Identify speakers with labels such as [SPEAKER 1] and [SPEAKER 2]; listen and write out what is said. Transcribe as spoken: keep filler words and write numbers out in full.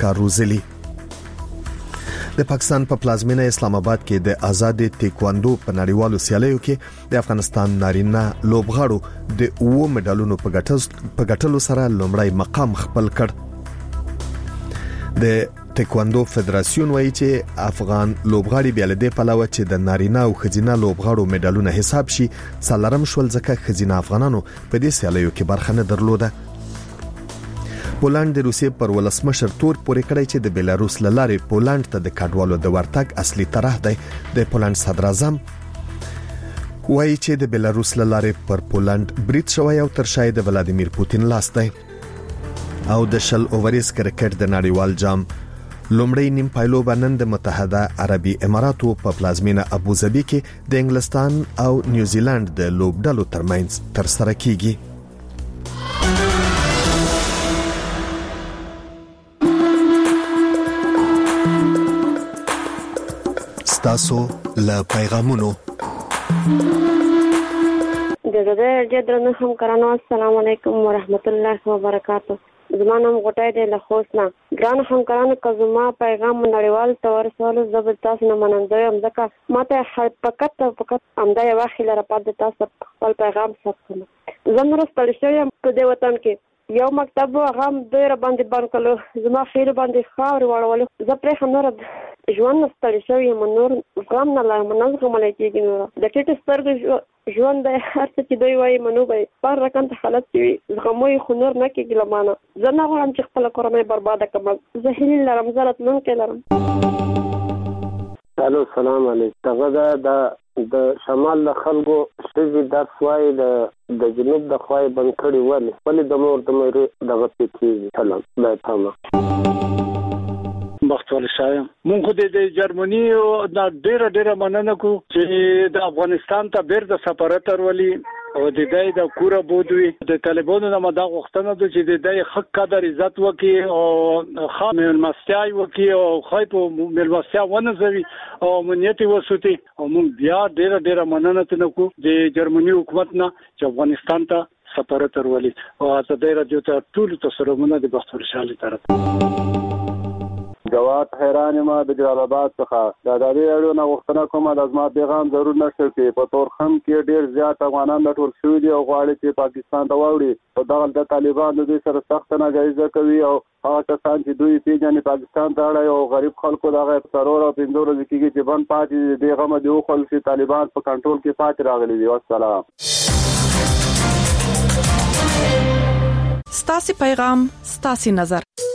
[SPEAKER 1] کار روزلي. د پاکستان په پلازمینه اسلام آباد کې د آزاد تایکواندو په نړیوالو سیالیو کې د افغانستان نارینه لوبغاړو د اوو مډالونو په ګټلو سره لومړی مقام خپل کړ. د تایکواندو فدراسیون وایي چې افغان لوبغاړي بیا له دې پلوه چې د نارینه او خزینه لوبغاړو مډالونه حساب شي څلورم شول ځکه خزینه افغانانو په دې سیالیو کې برخه نه درلوده. پولند د روسیې پر ولسمشر تور پورې کړی چې د بیلاروس لارې پولند ته د کډوالو د ورتګ اصلي طرح دی. د پولند صدر اعظم وایي چې د بیلاروس لارې پر پولند برید شوی او تر شا د ولادیمیر پوتین لاس دی. او د شل اووریز کرکټ د نړیوال جام لومړی نیم پایلو باندې د متحده عربي اماراتو په پلازمینه ابوظبي کې د انګلستان او نیوزیلند د لوبډلو ترمنځ تر سره کیږي. تاسو له پیغامونو
[SPEAKER 2] دغه جدرنه هم کرانو. السلام علیکم ورحمت الله وبرکاتہ. زمانم غټای د لخوسنا ګران هم کرانو کزما پیغام نړیوال تور سوال زبردست نه مننده یم ځکه ماته فقط فقط امدا یو خل را پد تاسو خپل پیغام ساتم. زموږ ستړي یم په دې وطن کې یو مکتب هغه ډیر باندې بان کلو زما خیر باندې خاور وړول زه پرې نور ژوند ستړي شوی یم نور غم نه لا منځ کومه کېږي نور د ټیټ سترګ ژوند د هر څه چې دوی وایي منو به پر رقم ته حالت کې زغموي خو نور نه کېږي لمانه زه نه غواړم چې خپل کورنۍ برباد کړم. زه هیله لرم زه راتلونکی لرم.
[SPEAKER 3] الو السلام علیکم. دغه د د شمال له خلکو شوی درس وای د د جنوب د خوای بند کړي ولې ولې د مور د مې دغه پېکې سلام بای پاما
[SPEAKER 4] مختول شایم. مونږ د جرمني او د ډیره ډیره مننه کو چې د افغانستان ته بیر د سفارت ورولي او د دې د کوره بودوي د طالبانو نه مدا غوښتنه ده چې د دې حق قدر عزت وکي او خامل مستای وکي او خایپ مل مستیا ونځوي او منیتي وسوتي او مونږ بیا ډیره ډیره مننه تنکو د جرمني حکومت نه چې افغانستان ته سفارت ورولي او د دې رادیو ته ټول تسلمونه د بختور شالي طرف.
[SPEAKER 5] جواد حیران ما د جلال آباد څخه د دې اړو نه غوښتنه کوم د ازما پیغام ضرور نشته چې په تورخم کې ډیر زیات افغانان د ټول شوی دي او غواړي چې پاکستان ته واوړي او دغه د طالبان د دې سره سخت ناجایزه کوي او هغه کسان چې دوی پیژنې پاکستان ته اړای او غریب خلکو دغه ضرور او پندور ځکه چې بن پاتې دی غمه دی خو چې طالبان په کنټرول کې پاتې راغلي دي. والسلام.
[SPEAKER 6] ستاسو پیغام ستاسو نظر.